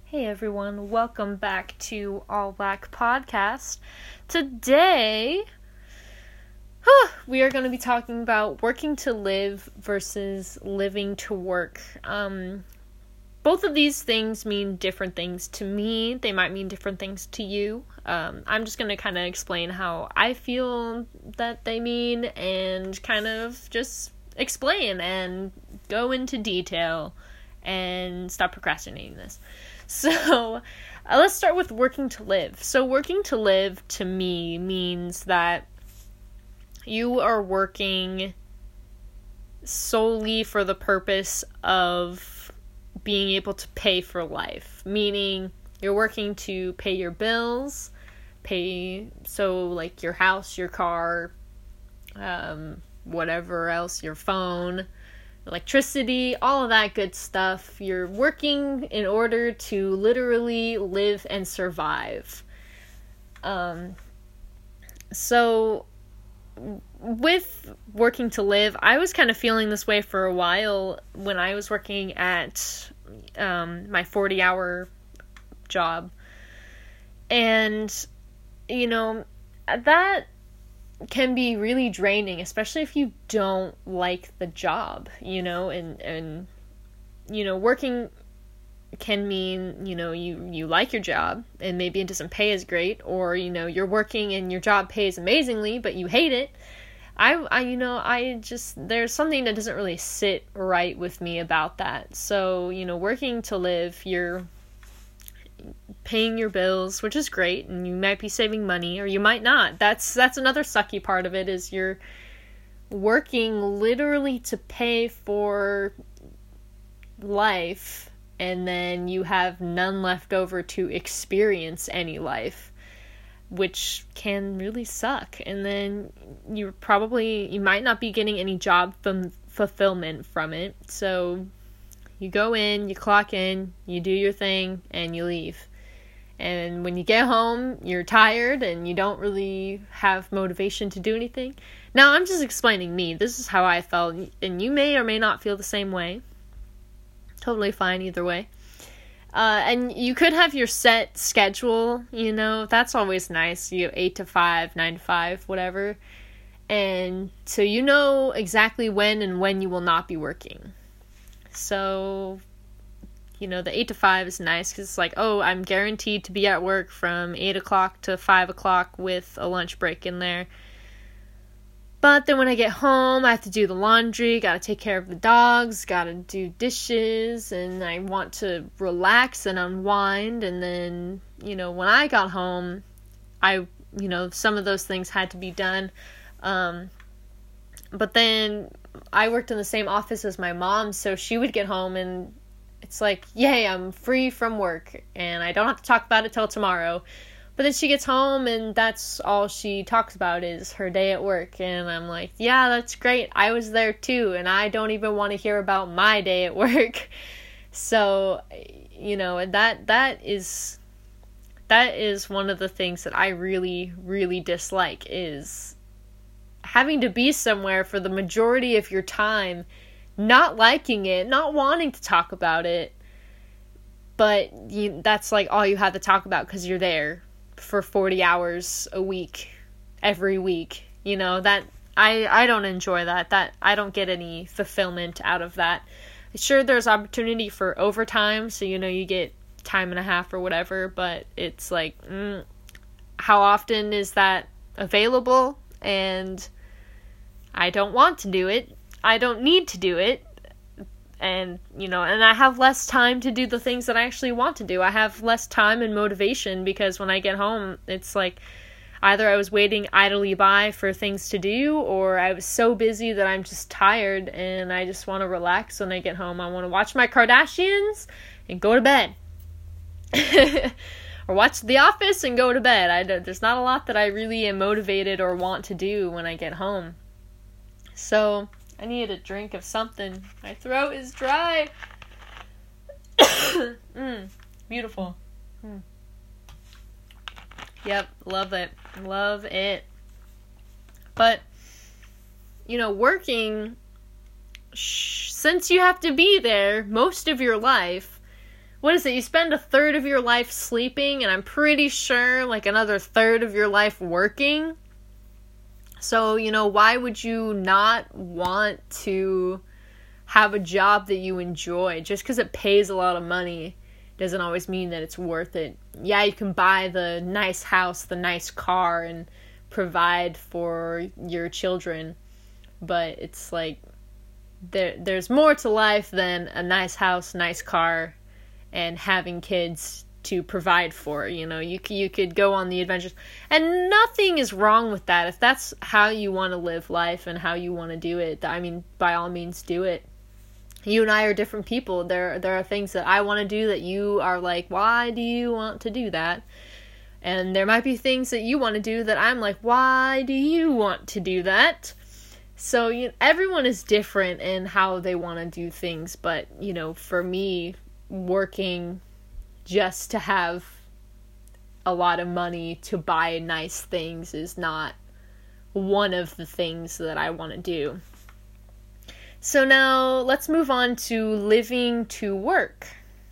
Hey everyone, welcome back to All Black Podcast. Today, we are going to be talking about working to live versus living to work. Both of these things mean different things to me. They might mean different things to you. I'm just going to kind of explain how I feel that they mean and kind of just explain and go into detail and stop procrastinating this. So, let's start with working to live. So, working to live to me means that you are working solely for the purpose of being able to pay for life. Meaning, you're working to pay your bills, like your house, your car, whatever else, your phone, electricity, all of that good stuff. You're working in order to literally live and survive. So with working to live, I was kind of feeling this way for a while when I was working at my 40-hour job. And, that can be really draining, especially if you don't like the job, and working can mean, you like your job and maybe it doesn't pay as great, or, you're working and your job pays amazingly, but you hate it. There's something that doesn't really sit right with me about that. So, working to live, you're paying your bills, which is great, and you might be saving money, or you might not. That's another sucky part of it, is you're working literally to pay for life, and then you have none left over to experience any life, which can really suck. And then you might not be getting any job fulfillment from it. So you go in, you clock in, you do your thing, and you leave. And when you get home, you're tired and you don't really have motivation to do anything. Now, I'm just explaining me. This is how I felt, and you may or may not feel the same way. Totally fine either way. And you could have your set schedule, that's always nice. 8 to 5, 9 to 5, whatever. And so you know exactly when you will not be working. So, the 8 to 5 is nice because it's like, oh, I'm guaranteed to be at work from 8 o'clock to 5 o'clock with a lunch break in there. But then when I get home, I have to do the laundry, gotta take care of the dogs, gotta do dishes, and I want to relax and unwind. And then, when I got home, some of those things had to be done. But then I worked in the same office as my mom, so she would get home and it's like, yay, I'm free from work and I don't have to talk about it till tomorrow. But then she gets home and that's all she talks about is her day at work. And I'm like, yeah, that's great. I was there too. And I don't even want to hear about my day at work. So, that is one of the things that I really, really dislike, is having to be somewhere for the majority of your time, not liking it, not wanting to talk about it, but that's like all you have to talk about because you're there for 40 hours a week, every week. That I don't enjoy that I don't get any fulfillment out of that. Sure, there's opportunity for overtime, so you get time and a half or whatever, but it's like, how often is that available? And I don't want to do it. I don't need to do it. And, and I have less time to do the things that I actually want to do. I have less time and motivation because when I get home, it's like either I was waiting idly by for things to do, or I was so busy that I'm just tired and I just want to relax when I get home. I want to watch my Kardashians and go to bed. Or watch The Office and go to bed. There's not a lot that I really am motivated or want to do when I get home. So I need a drink of something. My throat is dry. Beautiful. Yep, love it. Love it. But, working, since you have to be there most of your life, what is it? You spend a third of your life sleeping, and I'm pretty sure like another third of your life working. So, why would you not want to have a job that you enjoy? Just because it pays a lot of money doesn't always mean that it's worth it. Yeah, you can buy the nice house, the nice car, and provide for your children, but it's like there's more to life than a nice house, nice car, and having kids to provide for. You could go on the adventures, and nothing is wrong with that. If that's how you want to live life and how you want to do it, I mean, by all means do it. You and I are different people. There are things that I want to do that you are like, why do you want to do that? And there might be things that you want to do that I'm like, why do you want to do that? So everyone is different in how they want to do things, but for me, working just to have a lot of money to buy nice things is not one of the things that I want to do. So now let's move on to living to work.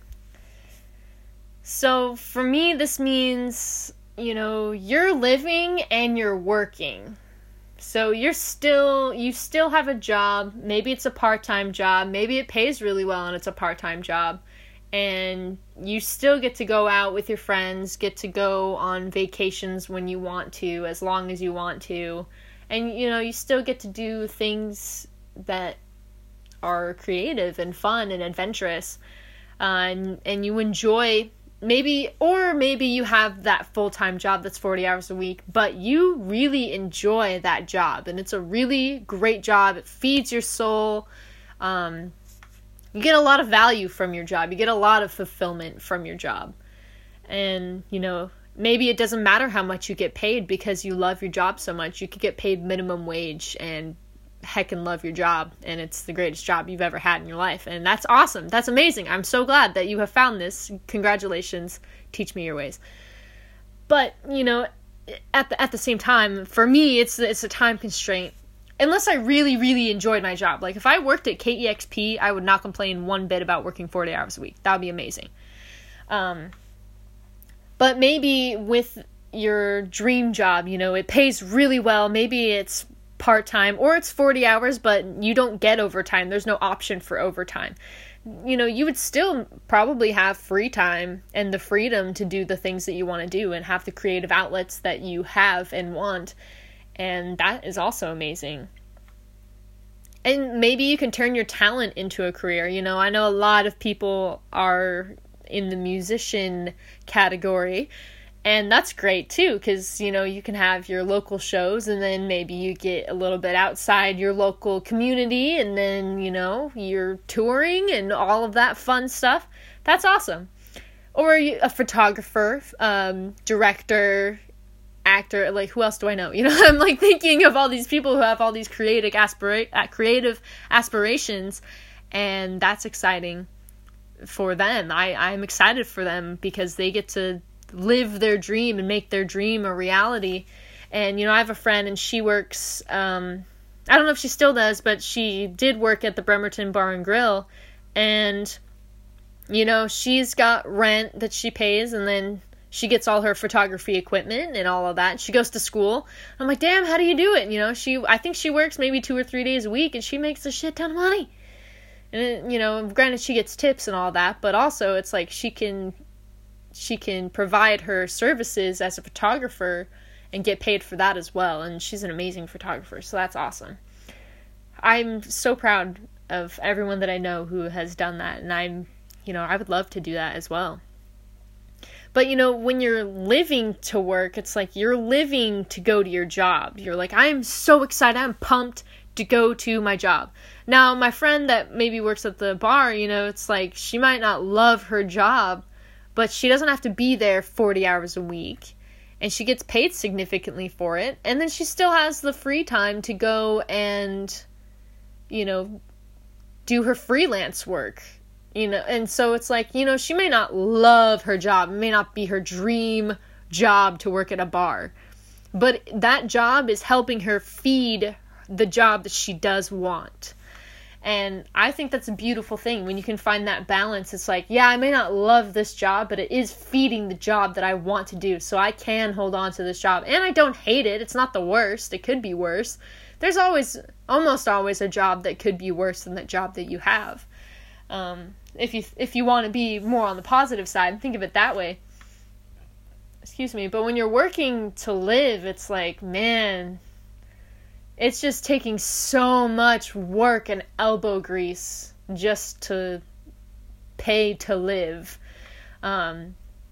So for me, this means, you're living and you're working. So you still have a job. Maybe it's a part-time job. Maybe it pays really well and it's a part-time job. And you still get to go out with your friends, get to go on vacations when you want to, as long as you want to. And, you still get to do things that are creative and fun and adventurous. And you enjoy, maybe you have that full-time job that's 40 hours a week, but you really enjoy that job. And it's a really great job. It feeds your soul. You get a lot of value from your job. You get a lot of fulfillment from your job. And, maybe it doesn't matter how much you get paid because you love your job so much. You could get paid minimum wage and heckin' love your job. And it's the greatest job you've ever had in your life. And that's awesome. That's amazing. I'm so glad that you have found this. Congratulations. Teach me your ways. But, at the same time, for me, it's a time constraint. Unless I really, really enjoyed my job. Like, if I worked at KEXP, I would not complain one bit about working 40 hours a week. That would be amazing. But maybe with your dream job, it pays really well. Maybe it's part-time or it's 40 hours, but you don't get overtime. There's no option for overtime. You would still probably have free time and the freedom to do the things that you want to do and have the creative outlets that you have and want. And that is also amazing. And maybe you can turn your talent into a career. I know a lot of people are in the musician category, and that's great too, because, you can have your local shows, and then maybe you get a little bit outside your local community, and then, you're touring and all of that fun stuff. That's awesome. Or a photographer, director, actor, like, who else do I know? I'm like thinking of all these people who have all these creative aspirations, and that's exciting for them. I'm excited for them because they get to live their dream and make their dream a reality. And I have a friend, and she works, I don't know if she still does, but she did work at the Bremerton Bar and Grill, and she's got rent that she pays, and then she gets all her photography equipment and all of that. She goes to school. I'm like, damn, how do you do it? I think she works maybe 2 or 3 days a week, and she makes a shit ton of money. And, granted, she gets tips and all that, but also it's like she can provide her services as a photographer and get paid for that as well. And she's an amazing photographer, so that's awesome. I'm so proud of everyone that I know who has done that, and I would love to do that as well. But, when you're living to work, it's like you're living to go to your job. You're like, I'm so excited. I'm pumped to go to my job. Now, my friend that maybe works at the bar, it's like she might not love her job, but she doesn't have to be there 40 hours a week. And she gets paid significantly for it. And then she still has the free time to go and, do her freelance work. And so it's like, she may not love her job. It may not be her dream job to work at a bar. But that job is helping her feed the job that she does want. And I think that's a beautiful thing when you can find that balance. It's like, yeah, I may not love this job, but it is feeding the job that I want to do. So I can hold on to this job. And I don't hate it. It's not the worst. It could be worse. There's almost always a job that could be worse than that job that you have. If you want to be more on the positive side, think of it that way. Excuse me. But when you're working to live, it's like, man, it's just taking so much work and elbow grease just to pay to live. And,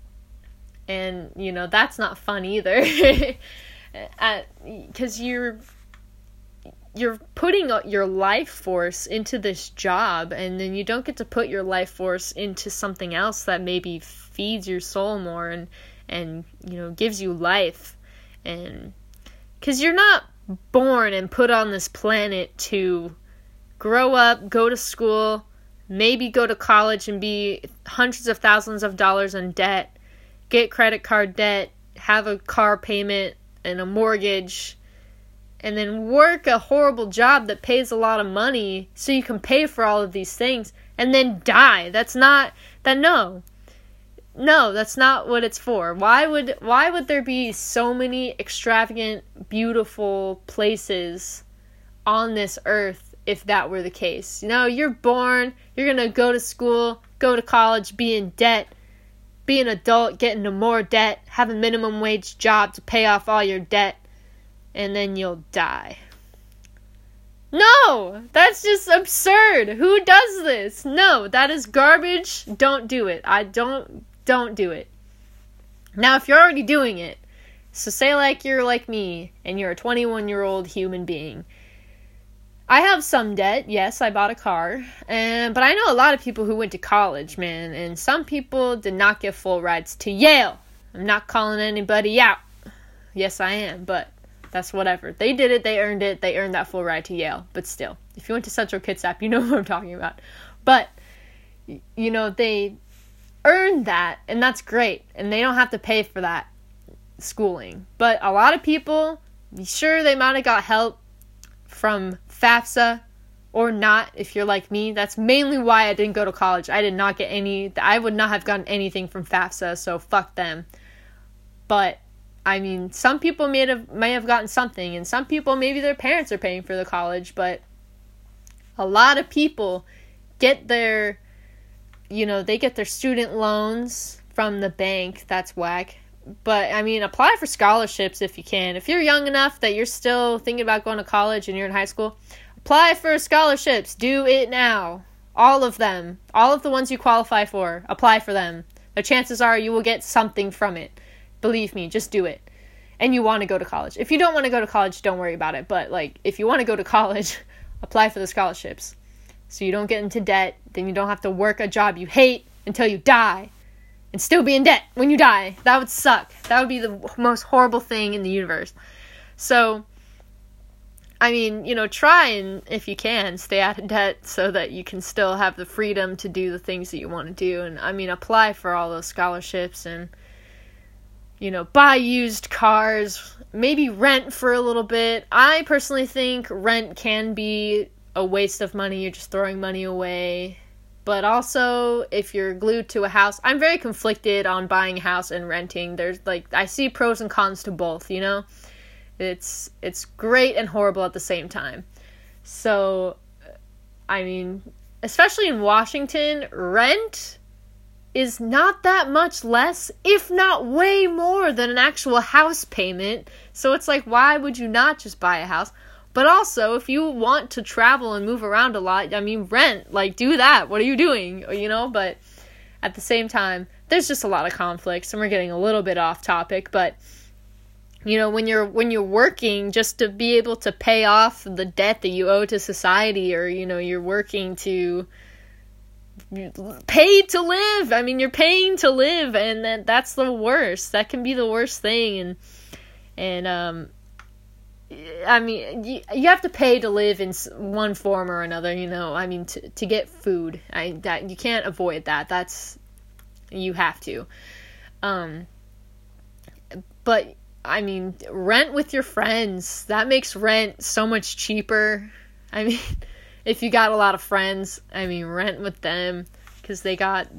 that's not fun either. Because you're putting your life force into this job, and then you don't get to put your life force into something else that maybe feeds your soul more and gives you life. And because you're not born and put on this planet to grow up, go to school, maybe go to college and be hundreds of thousands of dollars in debt, get credit card debt, have a car payment and a mortgage, and then work a horrible job that pays a lot of money so you can pay for all of these things, and then die. No, that's not what it's for. Why would there be so many extravagant, beautiful places on this earth if that were the case? You're born, you're going to go to school, go to college, be in debt, be an adult, get into more debt, have a minimum wage job to pay off all your debt, and then you'll die. No! That's just absurd! Who does this? No, that is garbage. Don't do it. Don't do it. Now, if you're already doing it, so say like you're like me, and you're a 21-year-old human being. I have some debt. Yes, I bought a car. But I know a lot of people who went to college, man, and some people did not get full rides to Yale. I'm not calling anybody out. Yes, I am, but that's whatever. They did it. They earned it. They earned that full ride to Yale. But still, if you went to Central Kitsap, you know what I'm talking about. But, they earned that, and that's great, and they don't have to pay for that schooling. But a lot of people, sure, they might have got help from FAFSA or not. If you're like me, that's mainly why I didn't go to college. I would not have gotten anything from FAFSA, so fuck them. But some people may have gotten something, and some people, maybe their parents are paying for the college, but a lot of people get their student loans from the bank. That's whack. But, apply for scholarships if you can. If you're young enough that you're still thinking about going to college and you're in high school, apply for scholarships. Do it now. All of them. All of the ones you qualify for. Apply for them. The chances are you will get something from it. Believe me, just do it. And you want to go to college. If you don't want to go to college, don't worry about it. But, if you want to go to college, apply for the scholarships. So you don't get into debt, then you don't have to work a job you hate until you die and still be in debt when you die. That would suck. That would be the most horrible thing in the universe. So, try and, if you can, stay out of debt so that you can still have the freedom to do the things that you want to do. And, apply for all those scholarships and, buy used cars, maybe rent for a little bit. I personally think rent can be a waste of money. You're just throwing money away. But also, if you're glued to a house, I'm very conflicted on buying a house and renting. There's I see pros and cons to both, It's great and horrible at the same time. So, especially in Washington, rent is not that much less, if not way more than an actual house payment. So it's why would you not just buy a house? But also, if you want to travel and move around a lot, rent, do that. What are you doing? But at the same time, there's just a lot of conflicts, and we're getting a little bit off topic, but when you're working just to be able to pay off the debt that you owe to society, or you're working to pay to live. You're paying to live, and that's the worst. That can be the worst thing, and you have to pay to live in one form or another, to get food. That you can't avoid that. You have to. But rent with your friends, that makes rent so much cheaper. if you got a lot of friends, I mean, rent with them, because they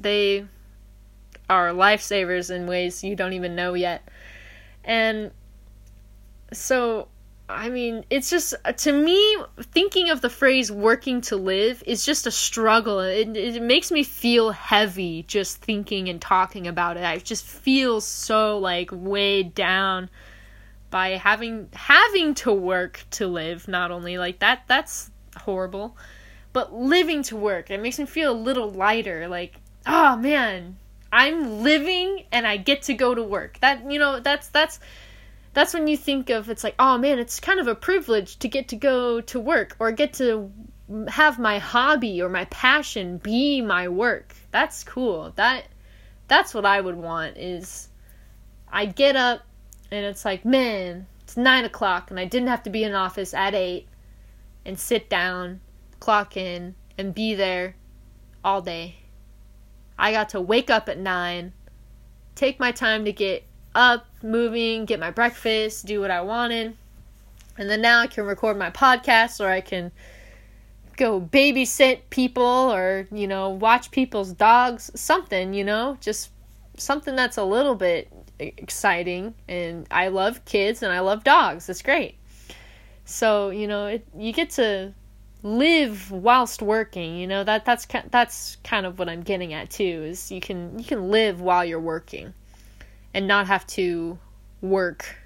are lifesavers in ways you don't even know yet. And so, I mean, it's just, to me, thinking of the phrase working to live is just a struggle. It makes me feel heavy just thinking and talking about it. I just feel so, like, weighed down by having to work to live. Not only, like, that's horrible, but living to work. It makes me feel a little lighter, like, oh, man, I'm living and I get to go to work. That, you know, that's when you think of, it's like, oh man, it's kind of a privilege to get to go to work, or get to have my hobby or my passion be my work. That's cool. That's what I would want, is I get up and it's like, man, it's 9:00 and I didn't have to be in office at 8 and sit down, clock in, and be there all day. I got to wake up at 9, take my time to get up, moving, get my breakfast, do what I wanted, and then now I can record my podcast, or I can go babysit people, or, you know, watch people's dogs, something, you know, just something that's a little bit exciting. And I love kids and I love dogs. It's great. So, you know, you get to live whilst working, you know, that's kind of what I'm getting at too, is you can live while you're working and not have to work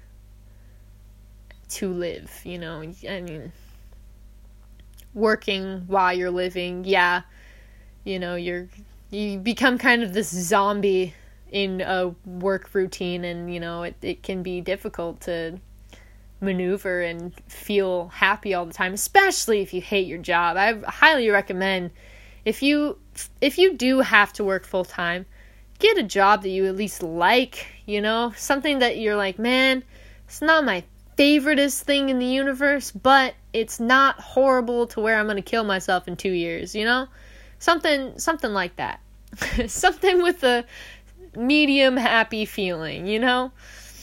to live, you know. I mean, working while you're living, yeah, you know, you become kind of this zombie in a work routine, and, you know, it can be difficult to maneuver and feel happy all the time, especially if you hate your job. I highly recommend, if you do have to work full time, get a job that you at least like, you know, something that you're like, man, it's not my favoriteest thing in the universe, but it's not horrible to where I'm going to kill myself in 2 years, you know? Something like that. Something with a medium happy feeling, you know?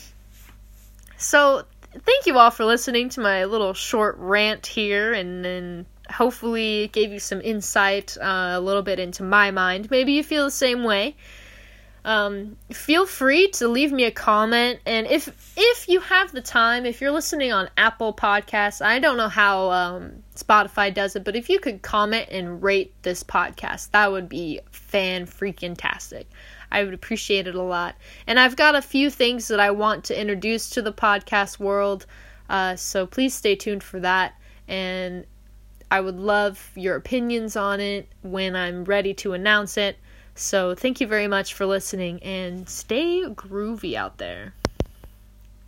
So, thank you all for listening to my little short rant here, and then hopefully it gave you some insight a little bit into my mind. Maybe you feel the same way. Feel free to leave me a comment, and if you have the time, if you're listening on Apple Podcasts, I don't know how Spotify does it, but if you could comment and rate this podcast, that would be fan-freaking-tastic. I would appreciate it a lot. And I've got a few things that I want to introduce to the podcast world, so please stay tuned for that, and I would love your opinions on it when I'm ready to announce it. So thank you very much for listening, and stay groovy out there.